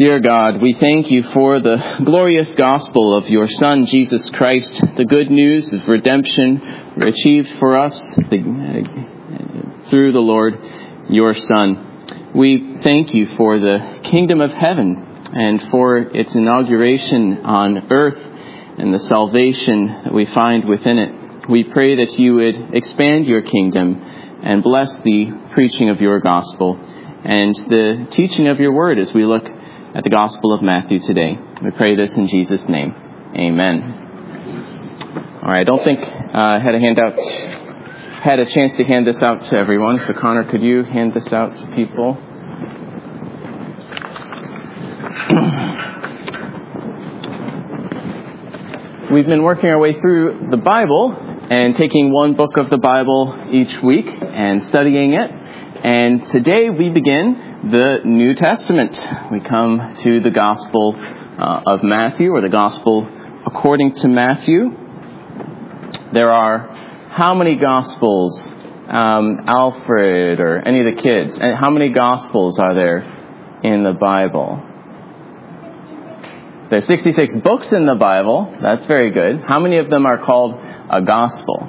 Dear God, we thank you for the glorious gospel of your Son, Jesus Christ, the good news of redemption achieved for us through the Lord, your Son. We thank you for the kingdom of heaven and for its inauguration on earth and the salvation that we find within it. We pray that you would expand your kingdom and bless the preaching of your gospel and the teaching of your word as we look at the Gospel of Matthew today. We pray this in Jesus' name. Amen. All right, I don't think I had a chance to hand this out to everyone. So Connor, could you hand this out to people? We've been working our way through the Bible and taking one book of the Bible each week and studying it. And today we begin the New Testament. We come to the Gospel of Matthew, or the Gospel according to Matthew. There are how many Gospels, Alfred or any of the kids? And how many Gospels are there in the Bible? There's 66 books in the Bible. That's very good. How many of them are called a Gospel?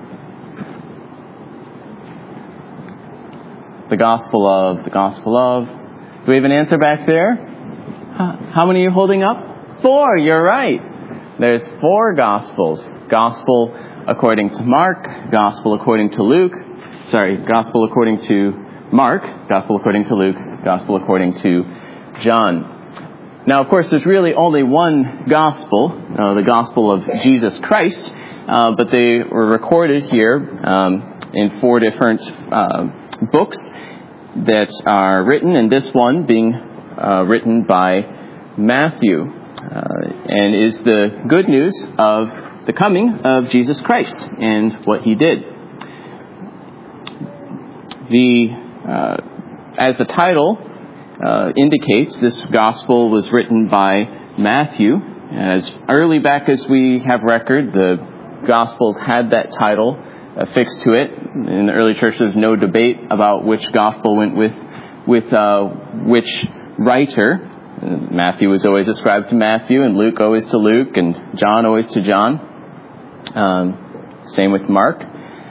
The Gospel of. Do we have an answer back there? How many are you holding up? 4, you're right. There's 4 Gospels. Gospel according to Mark, Gospel according to Luke. Gospel according to Mark, Gospel according to Luke, Gospel according to John. Now, of course, there's really only one Gospel, the Gospel of Jesus Christ, but they were recorded here in 4 different books that are written, and this one being written by Matthew, and is the good news of the coming of Jesus Christ and what he did. As the title indicates, this gospel was written by Matthew. As early back as we have record, the Gospels had that title affixed to it. In the early church, there's no debate about which gospel went with which writer. Matthew was always ascribed to Matthew, and Luke always to Luke, and John always to John. Same with Mark.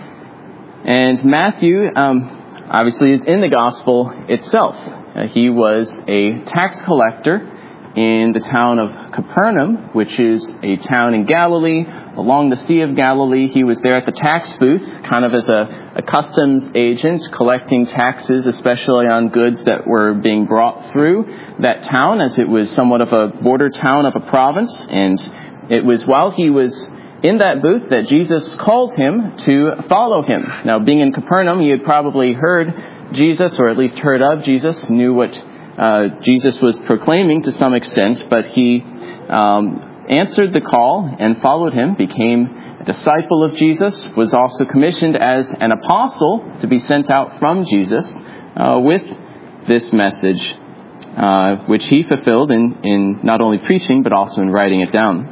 And Matthew, obviously, is in the gospel itself. He was a tax collector in the town of Capernaum, which is a town in Galilee, along the Sea of Galilee. He was there at the tax booth, kind of as a customs agent, collecting taxes, especially on goods that were being brought through that town, as it was somewhat of a border town of a province. And it was while he was in that booth that Jesus called him to follow him. Now, being in Capernaum, he had probably heard Jesus, or at least heard of Jesus, knew what Jesus was proclaiming to some extent, but he answered the call and followed him, became a disciple of Jesus, was also commissioned as an apostle to be sent out from Jesus with this message, which he fulfilled in not only preaching, but also in writing it down.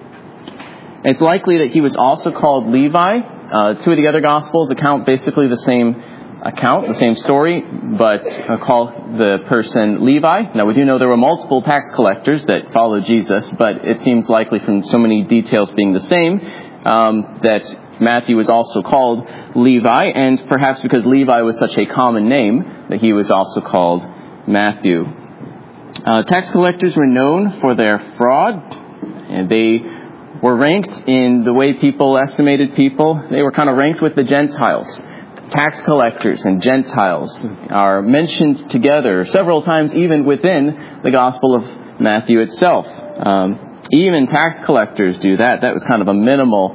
It's likely that he was also called Levi. 2 of the other Gospels account basically the same story, but call the person Levi. Now, we do know there were multiple tax collectors that followed Jesus, but it seems likely from so many details being the same that Matthew was also called Levi, and perhaps because Levi was such a common name that he was also called Matthew. Tax collectors were known for their fraud, and they were ranked in the way people estimated people. They were kind of ranked with the Gentiles. Tax collectors and Gentiles are mentioned together several times, even within the Gospel of Matthew itself. Even tax collectors do that. That was kind of a minimal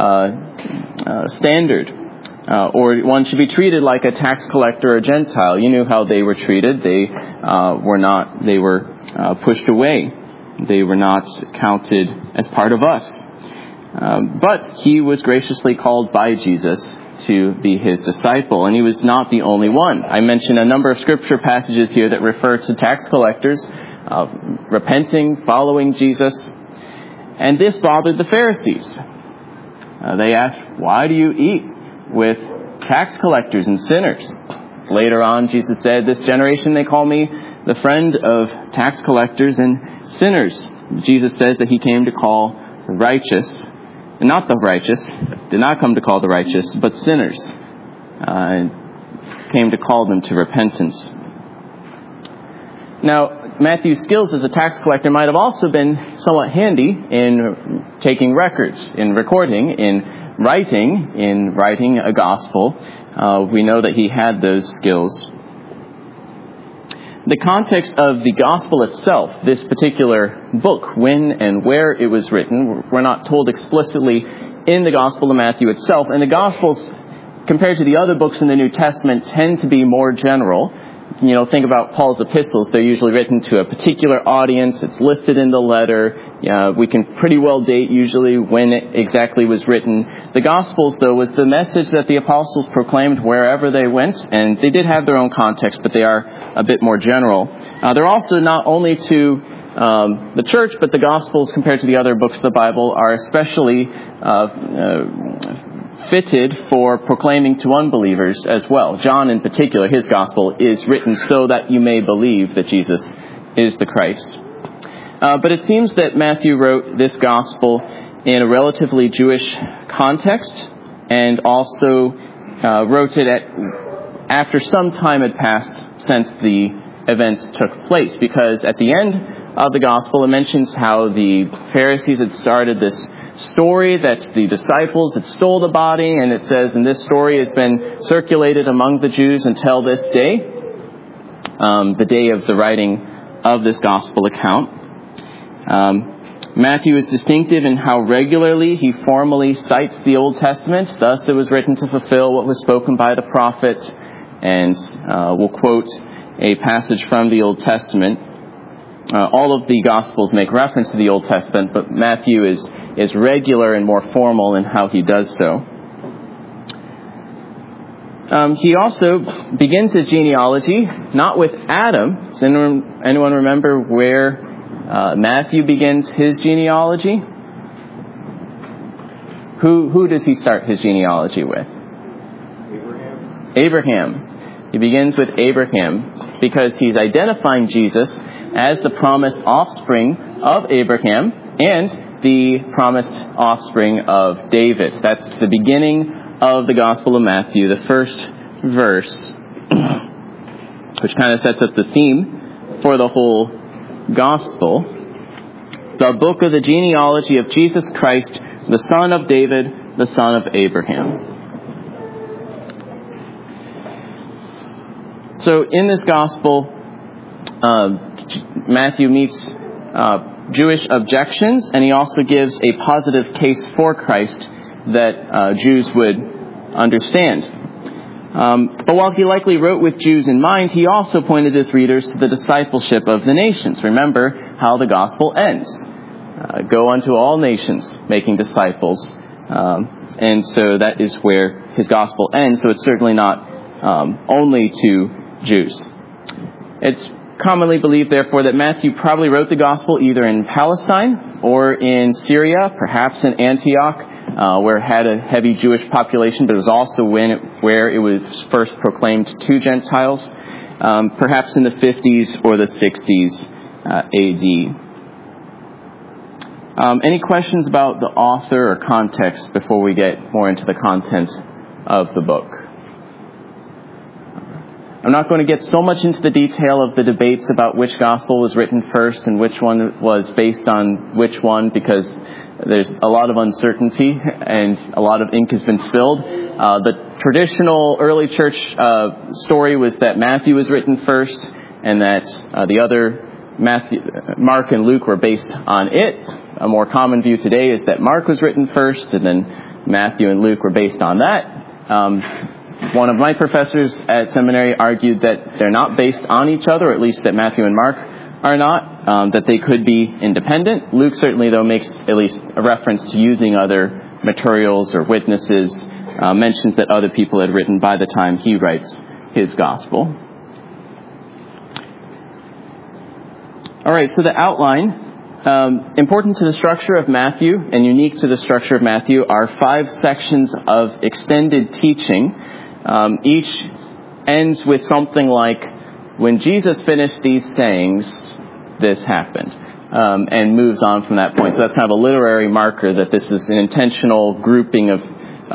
standard. Or one should be treated like a tax collector or Gentile. You knew how they were treated. They were pushed away. They were not counted as part of us. But he was graciously called by Jesus to be his disciple, and he was not the only one. I mentioned a number of scripture passages here that refer to tax collectors repenting, following Jesus, and this bothered the Pharisees. They asked, "Why do you eat with tax collectors and sinners?" Later on, Jesus said, "This generation, they call me the friend of tax collectors and sinners. Jesus says that he came to call the righteous, and not the righteous, did not come to call the righteous, but sinners, and came to call them to repentance. Now, Matthew's skills as a tax collector might have also been somewhat handy in taking records, in recording, in writing a gospel. We know that he had those skills. The context of the gospel itself, this particular book, when and where it was written, we're not told explicitly in the Gospel of Matthew itself. And the Gospels, compared to the other books in the New Testament, tend to be more general. Think about Paul's epistles. They're usually written to a particular audience. It's listed in the letter. We can pretty well date usually when it exactly was written. The Gospels, though, was the message that the apostles proclaimed wherever they went, and they did have their own context, but they are a bit more general. They're also not only to the church, but the Gospels, compared to the other books of the Bible, are especially fitted for proclaiming to unbelievers as well. John, in particular, his Gospel is written so that you may believe that Jesus is the Christ. But it seems that Matthew wrote this gospel in a relatively Jewish context, and also wrote it after some time had passed since the events took place. Because at the end of the gospel, it mentions how the Pharisees had started this story that the disciples had stole the body, and it says, and this story has been circulated among the Jews until this day, the day of the writing of this gospel account. Matthew is distinctive in how regularly he formally cites the Old Testament. Thus, it was written to fulfill what was spoken by the prophet. And we'll quote a passage from the Old Testament. All of the Gospels make reference to the Old Testament, but Matthew is regular and more formal in how he does so. He also begins his genealogy not with Adam. Does anyone remember where Matthew begins his genealogy? Who does he start his genealogy with? Abraham. He begins with Abraham because he's identifying Jesus as the promised offspring of Abraham and the promised offspring of David. That's the beginning of the Gospel of Matthew, the first verse, which kind of sets up the theme for the whole Gospel. The book of the genealogy of Jesus Christ, the son of David, the son of Abraham. So in this Gospel, Matthew meets Jewish objections, and he also gives a positive case for Christ that Jews would understand. But while he likely wrote with Jews in mind, he also pointed his readers to the discipleship of the nations. Remember how the gospel ends. Go unto all nations, making disciples. And so that is where his gospel ends. So it's certainly not only to Jews. It's commonly believed, therefore, that Matthew probably wrote the gospel either in Palestine or in Syria, perhaps in Antioch, where it had a heavy Jewish population, but it was also where it was first proclaimed to Gentiles, perhaps in the 50s or the 60s AD. Any questions about the author or context before we get more into the content of the book? I'm not going to get so much into the detail of the debates about which gospel was written first and which one was based on which one, because there's a lot of uncertainty and a lot of ink has been spilled. The traditional early church story was that Matthew was written first, and that the other Mark and Luke were based on it. A more common view today is that Mark was written first, and then Matthew and Luke were based on that. One of my professors at seminary argued that they're not based on each other, or at least that Matthew and Mark are not, that they could be independent. Luke certainly, though, makes at least a reference to using other materials or witnesses, mentions that other people had written by the time he writes his gospel. All right, so the outline. Important to the structure of Matthew and unique to the structure of Matthew are 5 sections of extended teaching. Each ends with something like when Jesus finished these sayings, this happened. And moves on from that point. So that's kind of a literary marker that this is an intentional grouping of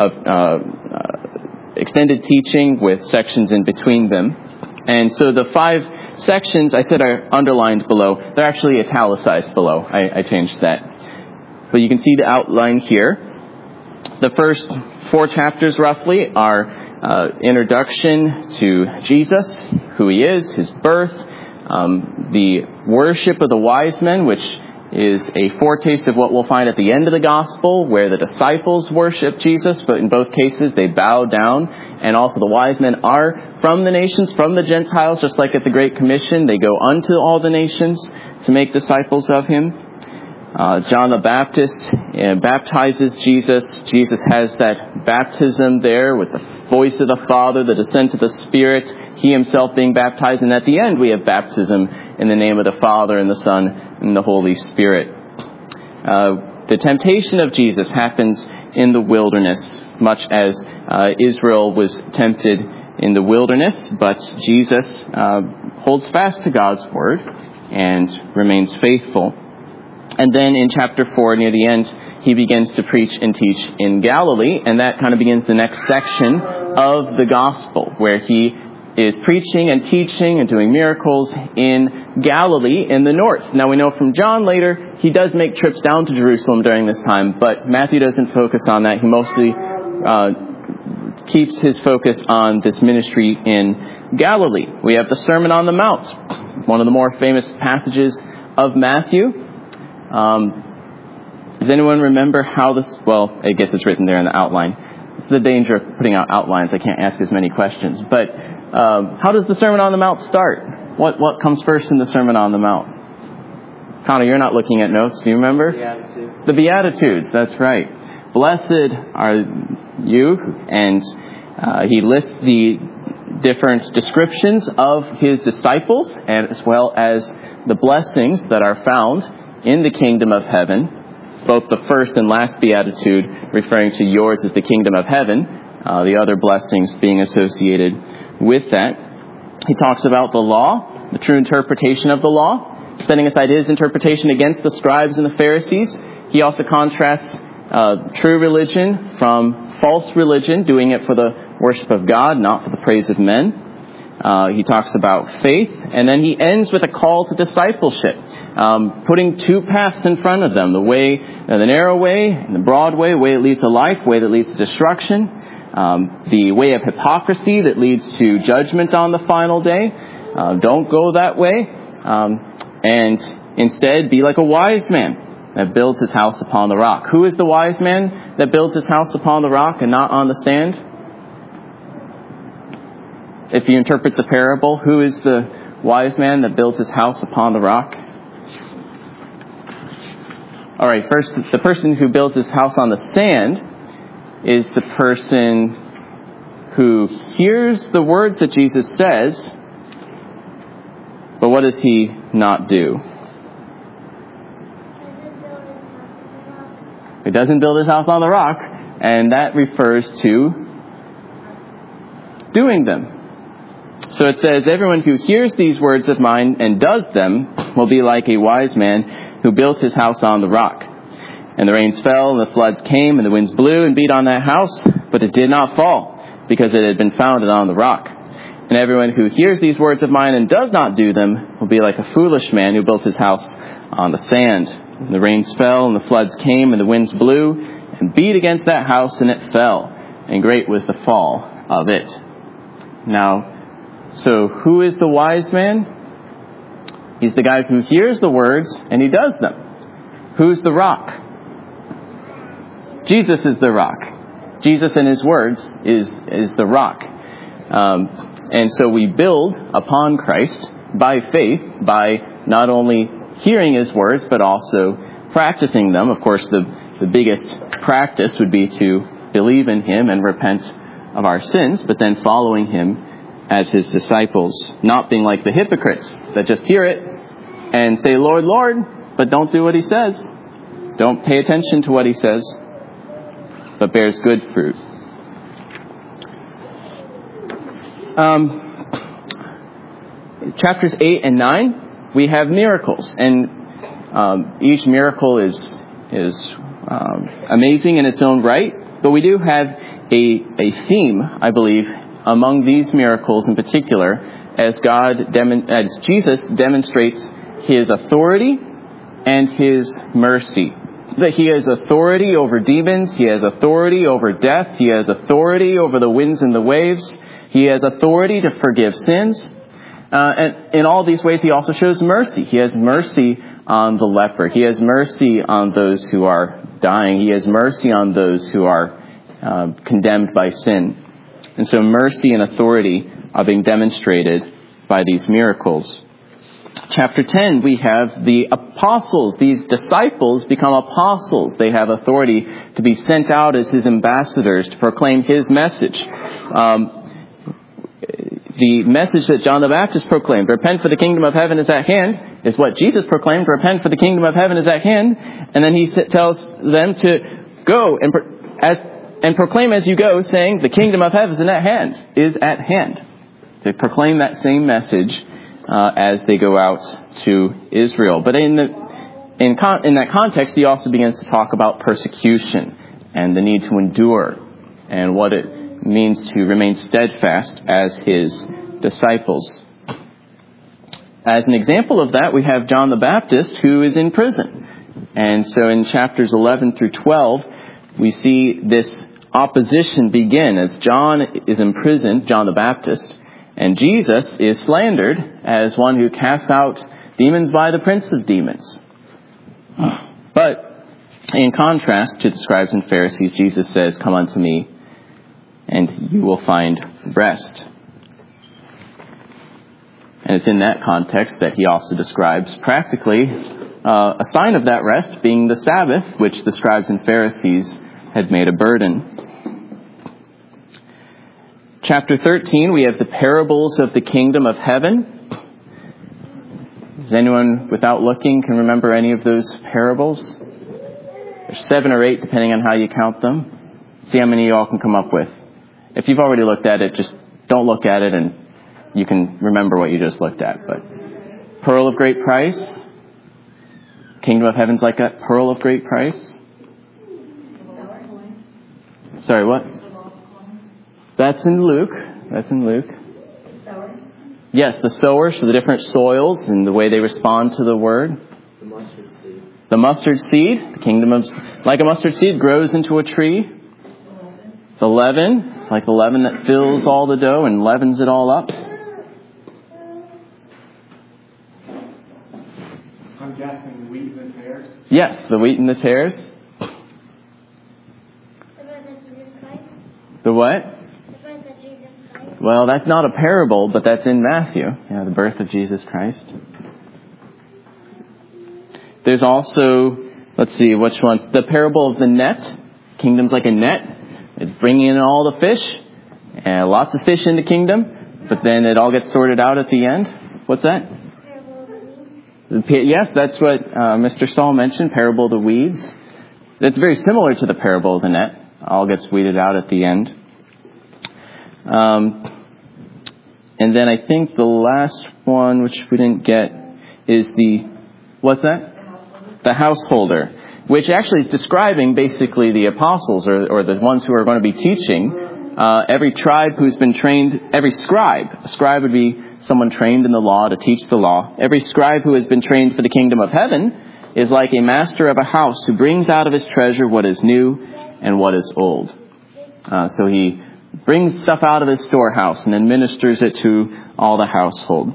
extended teaching with sections in between them. And so the 5 sections I said are underlined below. They're actually italicized below. I changed that. But you can see the outline here. The first 4 chapters roughly are introduction to Jesus, who he is, his birth, the worship of the wise men, which is a foretaste of what we'll find at the end of the gospel, where the disciples worship Jesus, but in both cases they bow down. And also the wise men are from the nations, from the Gentiles, just like at the Great Commission. They go unto all the nations to make disciples of him. John the Baptist baptizes Jesus. Jesus has that baptism there with the voice of the Father, the descent of the Spirit, he himself being baptized. And at the end we have baptism in the name of the Father and the Son and the Holy Spirit. The temptation of Jesus happens in the wilderness, much as Israel was tempted in the wilderness. But Jesus holds fast to God's word and remains faithful. And then in chapter 4, near the end, he begins to preach and teach in Galilee. And that kind of begins the next section of the gospel, where he is preaching and teaching and doing miracles in Galilee in the north. Now we know from John later, he does make trips down to Jerusalem during this time, but Matthew doesn't focus on that. He mostly keeps his focus on this ministry in Galilee. We have the Sermon on the Mount, one of the more famous passages of Matthew. Does anyone remember how this, well, I guess it's written there in the outline. It's the danger of putting out outlines. I can't ask as many questions. But how does the Sermon on the Mount start? What comes first in the Sermon on the Mount? Connor, you're not looking at notes. Do you remember? Beatitudes. The Beatitudes, that's right. Blessed are you, and he lists the different descriptions of his disciples, and as well as the blessings that are found in the kingdom of heaven, both the first and last beatitude referring to yours is the kingdom of heaven, the other blessings being associated with that. He talks about the law, the true interpretation of the law, setting aside his interpretation against the scribes and the Pharisees. He also contrasts true religion from false religion, doing it for the worship of God, not for the praise of men. He talks about faith, and then he ends with a call to discipleship, putting 2 paths in front of them, the narrow way and the broad way that leads to life, way that leads to destruction, the way of hypocrisy that leads to judgment on the final day. Don't go that way, and instead be like a wise man that builds his house upon the rock. Who is the wise man that builds his house upon the rock and not on the sand? If you interpret the parable, who is the wise man that builds his house upon the rock? All right, first, the person who builds his house on the sand is the person who hears the words that Jesus says, but what does he not do? He doesn't build his house on the rock, and that refers to doing them. So it says, everyone who hears these words of mine and does them will be like a wise man who built his house on the rock. And the rains fell, and the floods came, and the winds blew and beat on that house, but it did not fall, because it had been founded on the rock. And everyone who hears these words of mine and does not do them will be like a foolish man who built his house on the sand. And the rains fell, and the floods came, and the winds blew and beat against that house, and it fell, and great was the fall of it. Now, so who is the wise man? He's the guy who hears the words and he does them. Who's the rock? Jesus is the rock. Jesus and his words is the rock. And so we build upon Christ by faith, by not only hearing his words, but also practicing them. Of course, the biggest practice would be to believe in him and repent of our sins, but then following him as his disciples, not being like the hypocrites that just hear it and say, Lord, Lord, but don't do what he says. Don't pay attention to what he says, but bears good fruit. chapters 8 and 9, we have miracles. And each miracle is amazing in its own right. But we do have a theme, I believe, among these miracles in particular, as Jesus demonstrates his authority and his mercy. That he has authority over demons, he has authority over death, he has authority over the winds and the waves, he has authority to forgive sins. And in all these ways, he also shows mercy. He has mercy on the leper. He has mercy on those who are dying. He has mercy on those who are condemned by sin. And so mercy and authority are being demonstrated by these miracles. Chapter 10, we have the apostles. These disciples become apostles. They have authority to be sent out as his ambassadors to proclaim his message. The message that John the Baptist proclaimed, repent for the kingdom of heaven is at hand, is what Jesus proclaimed, repent for the kingdom of heaven is at hand. And then he tells them to go and proclaim as you go, saying the kingdom of heaven is at hand. To proclaim that same message as they go out to Israel. But in that context, he also begins to talk about persecution and the need to endure and what it means to remain steadfast as his disciples. As an example of that, we have John the Baptist, who is in prison. And so in chapters 11 through 12, we see this opposition begin as John is imprisoned, John the Baptist, and Jesus is slandered as one who casts out demons by the prince of demons. But in contrast to the scribes and Pharisees, Jesus says, come unto me, and you will find rest. And it's in that context that he also describes practically a sign of that rest being the Sabbath, which the scribes and Pharisees had made a burden. Chapter 13, we have the parables of the kingdom of heaven. Does anyone, without looking, can remember any of those parables? There's 7 or 8, depending on how you count them. See how many you all can come up with. If you've already looked at it, just don't look at it and you can remember what you just looked at. But pearl of great price. Kingdom of heaven's like a pearl of great price. Sorry, what? That's in Luke. Yes, the sowers for the different soils and the way they respond to the word. The mustard seed. The kingdom of, like a mustard seed, grows into a tree. The leaven. It's like the leaven that fills all the dough and leavens it all up. I'm guessing the wheat and the tares. Yes, the wheat and the tares. The what? Well, that's not a parable, but that's in Matthew. Yeah, the birth of Jesus Christ. There's also, let's see, which ones? The parable of the net. Kingdom's like a net. It's bringing in all the fish. And lots of fish in the kingdom. But then it all gets sorted out at the end. What's that? Yes, that's what Mr. Saul mentioned, parable of the weeds. That's very similar to the parable of the net. All gets weeded out at the end. And then I think the last one, which we didn't get, is what's that? The householder, which actually is describing basically the apostles or the ones who are going to be teaching. Every tribe who's been trained, every scribe. A scribe would be someone trained in the law to teach the law. Every scribe who has been trained for the kingdom of heaven is like a master of a house who brings out of his treasure what is new and what is old. So he brings stuff out of his storehouse and then ministers it to all the household.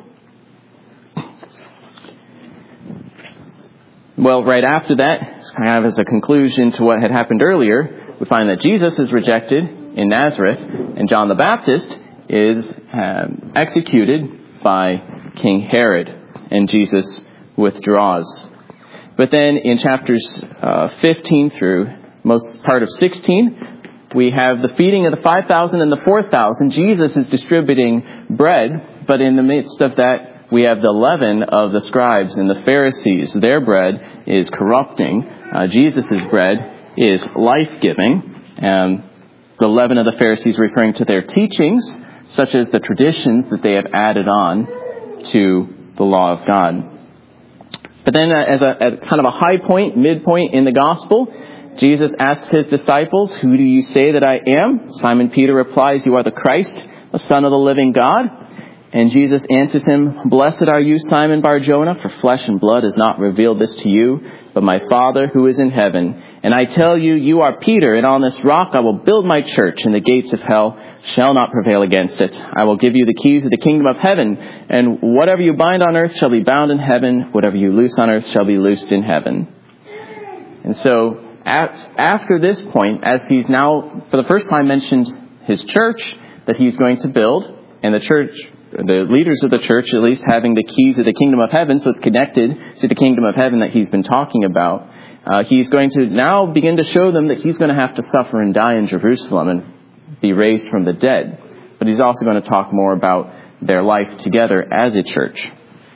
Well, right after that, kind of as a conclusion to what had happened earlier, we find that Jesus is rejected in Nazareth and John the Baptist is executed by King Herod, and Jesus withdraws. But then in chapters 15 through most part of 16, we have the feeding of the 5,000 and the 4,000. Jesus is distributing bread, but in the midst of that, we have the leaven of the scribes and the Pharisees. Their bread is corrupting. Jesus' bread is life-giving. The leaven of the Pharisees referring to their teachings, such as the traditions that they have added on. to the law of God. But then as kind of a high point, midpoint in the gospel, Jesus asks his disciples, "Who do you say that I am?" Simon Peter replies, "You are the Christ, the Son of the living God." And Jesus answers him, "Blessed are you, Simon Bar-Jonah, for flesh and blood has not revealed this to you, but my Father who is in heaven. And I tell you, you are Peter, and on this rock I will build my church, and the gates of hell shall not prevail against it. I will give you the keys of the kingdom of heaven, and whatever you bind on earth shall be bound in heaven, whatever you loose on earth shall be loosed in heaven." And so, after this point, as he's now, for the first time, mentioned his church that he's going to build, and the church, the leaders of the church at least, having the keys of the kingdom of heaven, so it's connected to the kingdom of heaven that he's been talking about, he's going to now begin to show them that he's going to have to suffer and die in Jerusalem and be raised from the dead. But he's also going to talk more about their life together as a church.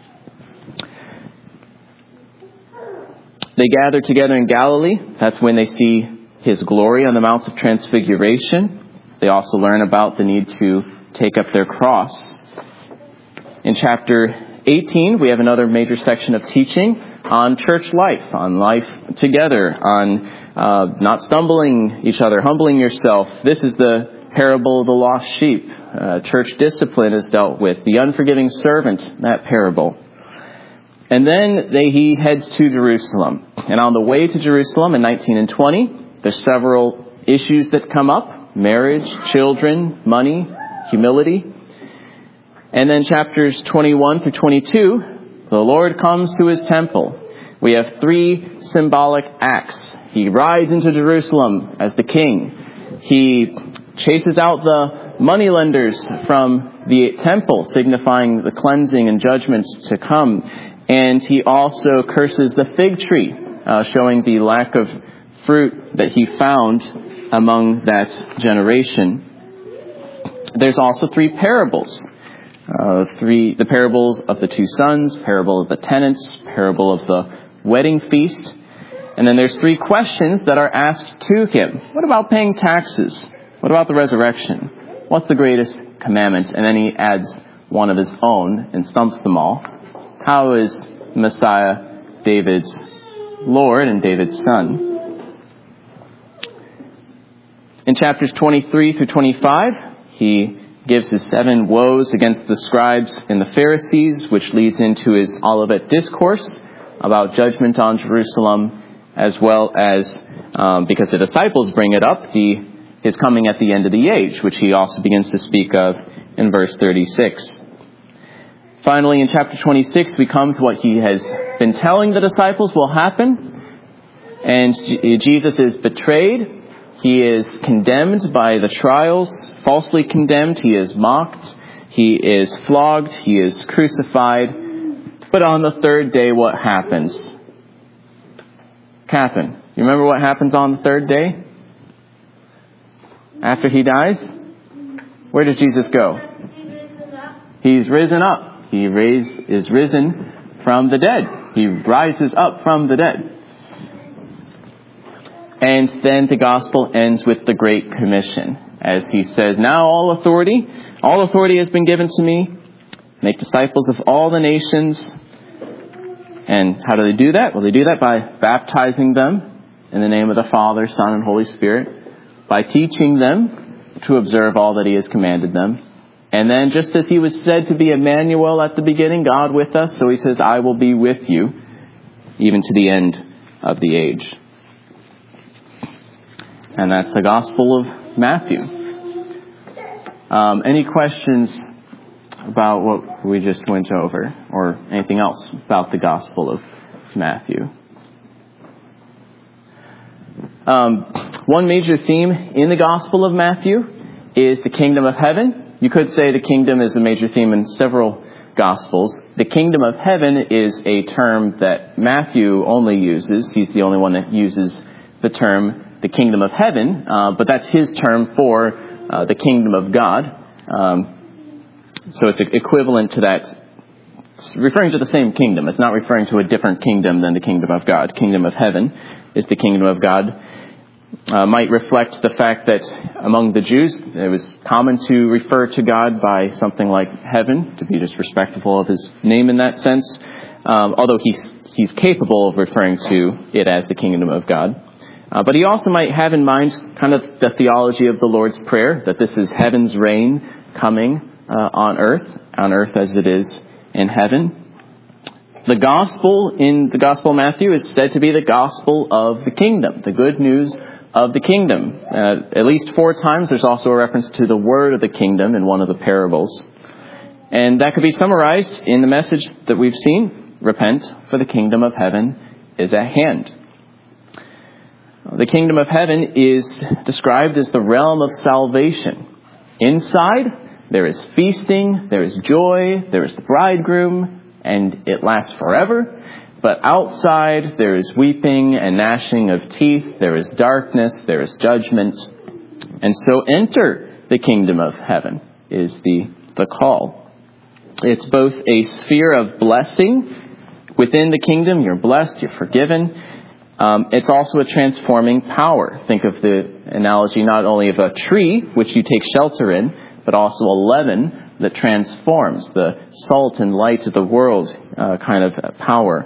They gather together in Galilee. That's when they see his glory on the Mount of Transfiguration. They also learn about the need to take up their cross. In chapter 18, we have another major section of teaching on church life, on life together, on not stumbling each other, humbling yourself. This is the parable of the lost sheep. Church discipline is dealt with. The unforgiving servant, that parable. And then he heads to Jerusalem. And on the way to Jerusalem in 19 and 20, there's several issues that come up: marriage, children, money, humility. And then chapters 21 through 22, the Lord comes to his temple. We have 3 symbolic acts. He rides into Jerusalem as the king. He chases out the moneylenders from the temple, signifying the cleansing and judgments to come. And he also curses the fig tree, showing the lack of fruit that he found among that generation. There's also 3 parables. The parables of the 2 sons, parable of the tenants, parable of the wedding feast. And then there's 3 questions that are asked to him. What about paying taxes? What about the resurrection? What's the greatest commandment? And then he adds one of his own and stumps them all. How is Messiah David's Lord and David's son? In chapters 23 through 25, he gives his 7 woes against the scribes and the Pharisees, which leads into his Olivet Discourse about judgment on Jerusalem, as well as, because the disciples bring it up, his coming at the end of the age, which he also begins to speak of in verse 36. Finally, in chapter 26, we come to what he has been telling the disciples will happen. And Jesus is betrayed. He is condemned by the trials, falsely condemned. He is mocked. He is flogged. He is crucified. But on the 3rd day, what happens? Catherine, you remember what happens on the 3rd day? After he dies? Where does Jesus go? He's risen up. He is risen from the dead. He rises up from the dead. And then the gospel ends with the Great Commission, as he says, "Now all authority has been given to me. Make disciples of all the nations." And how do they do that? Well, they do that by baptizing them in the name of the Father, Son, and Holy Spirit, by teaching them to observe all that he has commanded them. And then just as he was said to be Emmanuel at the beginning, God with us, so he says, "I will be with you even to the end of the age." And that's the Gospel of Matthew. Any questions about what we just went over, or anything else about the Gospel of Matthew? One major theme in the Gospel of Matthew is the kingdom of heaven. You could say the kingdom is a major theme in several Gospels. The kingdom of heaven is a term that Matthew only uses. He's the only one that uses the term the kingdom of heaven, but that's his term for the kingdom of God. So it's equivalent to that. It's referring to the same kingdom. It's not referring to a different kingdom than the kingdom of God. Kingdom of heaven is the kingdom of God. might reflect the fact that among the Jews, it was common to refer to God by something like heaven, to be disrespectful of his name in that sense, although he's capable of referring to it as the kingdom of God. But he also might have in mind kind of the theology of the Lord's Prayer, that this is heaven's reign coming on earth as it is in heaven. The gospel in the Gospel of Matthew is said to be the gospel of the kingdom, the good news of the kingdom. At least 4 times there's also a reference to the word of the kingdom in one of the parables. And that could be summarized in the message that we've seen: repent, for the kingdom of heaven is at hand. The kingdom of heaven is described as the realm of salvation. Inside, there is feasting, there is joy, there is the bridegroom, and it lasts forever. But outside, there is weeping and gnashing of teeth, there is darkness, there is judgment. And so enter the kingdom of heaven is the call. It's both a sphere of blessing. Within the kingdom, you're blessed, you're forgiven. It's also a transforming power. Think of the analogy not only of a tree, which you take shelter in, but also a leaven that transforms, the salt and light of the world kind of power.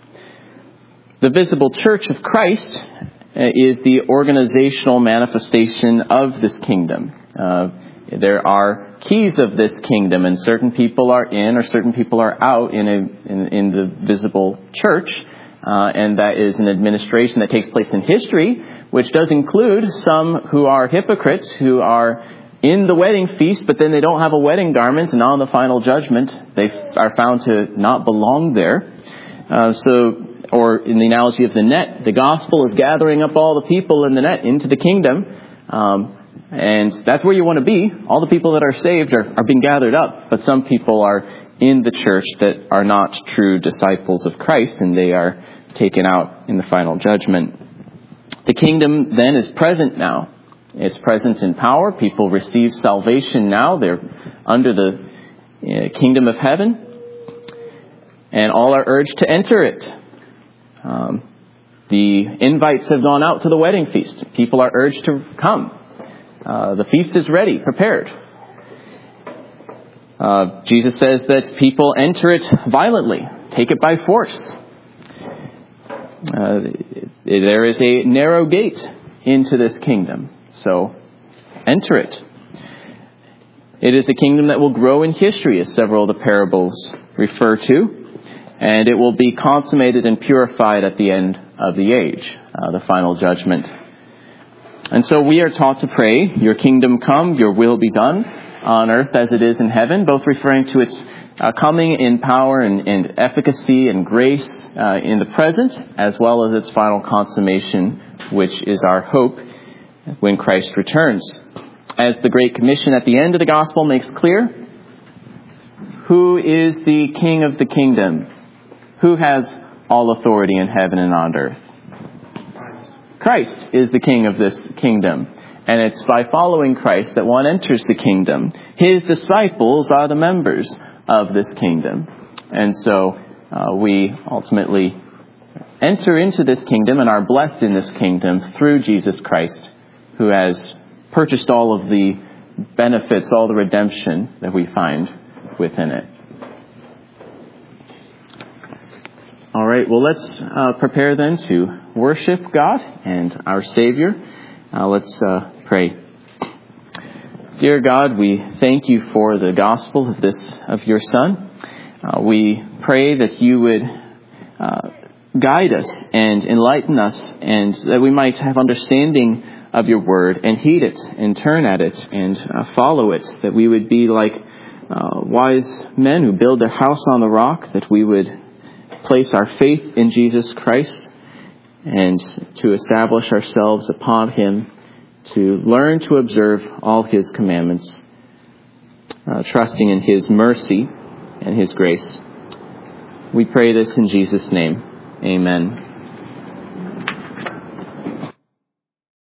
The visible church of Christ is the organizational manifestation of this kingdom. There are keys of this kingdom, and certain people are in or certain people are out in the visible church. And that is an administration that takes place in history, which does include some who are hypocrites, who are in the wedding feast, but then they don't have a wedding garment, and on the final judgment, they are found to not belong there. Or in the analogy of the net, the gospel is gathering up all the people in the net into the kingdom, and that's where you want to be. All the people that are saved are being gathered up, but some people are in the church that are not true disciples of Christ, and they are taken out in the final judgment. The kingdom then is present now. It's present in power. People receive salvation now. They're under the kingdom of heaven, and all are urged to enter it. The invites have gone out to the wedding feast. People are urged to come. The feast is ready, prepared. Jesus says that people enter it violently, take it by force. There is a narrow gate into this kingdom, so enter it. It is a kingdom that will grow in history, as several of the parables refer to, and it will be consummated and purified at the end of the age, the final judgment. And so we are taught to pray, "Your kingdom come, your will be done, on earth as it is in heaven," both referring to its coming in power and efficacy and grace in the present, as well as its final consummation, which is our hope when Christ returns. As the Great Commission at the end of the Gospel makes clear, who is the King of the kingdom? Who has all authority in heaven and on earth? Christ is the King of this kingdom. And it's by following Christ that one enters the kingdom. His disciples are the members of this kingdom. And so we ultimately enter into this kingdom and are blessed in this kingdom through Jesus Christ, who has purchased all of the benefits, all the redemption that we find within it. All right, well, let's prepare then to worship God and our Savior. Let's pray. Dear God, we thank you for the gospel of your Son. We pray that you would guide us and enlighten us, and that we might have understanding of your word and heed it and turn at it and follow it, that we would be like wise men who build their house on the rock, that we would place our faith in Jesus Christ and to establish ourselves upon him, to learn to observe all his commandments, trusting in his mercy and his grace. We pray this in Jesus' name. Amen.